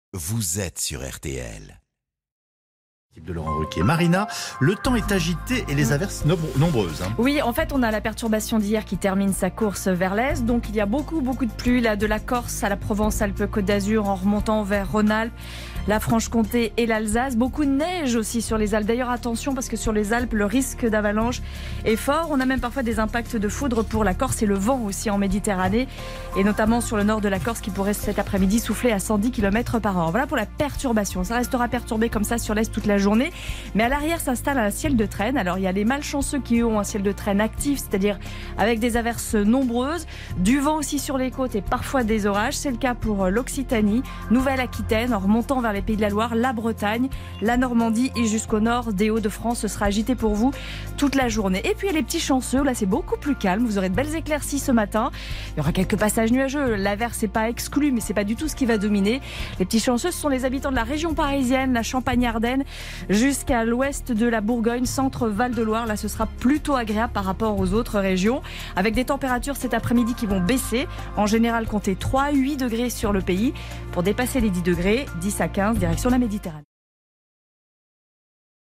vous êtes sur RTL. De Laurent Ruquier. Marina, le temps est agité et les averses nombreuses. Oui, en fait, on a la perturbation d'hier qui termine sa course vers l'est. Donc, il y a beaucoup de pluie là, de la Corse à la Provence-Alpes-Côte d'Azur en remontant vers Rhône-Alpes, la Franche-Comté et l'Alsace. Beaucoup de neige aussi sur les Alpes. D'ailleurs, attention parce que sur les Alpes, le risque d'avalanche est fort. On a même parfois des impacts de foudre pour la Corse et le vent aussi en Méditerranée. Et notamment sur le nord de la Corse qui pourrait cet après-midi souffler à 110 km/h. Voilà pour la perturbation. Ça restera perturbé comme ça sur l'est toute la journée. Mais à l'arrière s'installe un ciel de traîne. Alors il y a les malchanceux qui ont un ciel de traîne actif, c'est-à-dire avec des averses nombreuses, du vent aussi sur les côtes et parfois des orages. C'est le cas pour l'Occitanie, Nouvelle-Aquitaine, en remontant vers les Pays de la Loire, la Bretagne, la Normandie et jusqu'au nord des Hauts-de-France. Ce sera agité pour vous toute la journée. Et puis il y a les petits chanceux, là c'est beaucoup plus calme. Vous aurez de belles éclaircies ce matin. Il y aura quelques passages nuageux. L'averse n'est pas exclue, mais c'est pas du tout ce qui va dominer. Les petits chanceux, ce sont les habitants de la région parisienne, la Champagne-Ardenne, jusqu'à l'ouest de la Bourgogne, centre Val-de-Loire. Là, ce sera plutôt agréable par rapport aux autres régions, avec des températures cet après-midi qui vont baisser. En général, comptez 3-8 degrés sur le pays. Pour dépasser les 10 degrés, 10 à 15, direction la Méditerranée.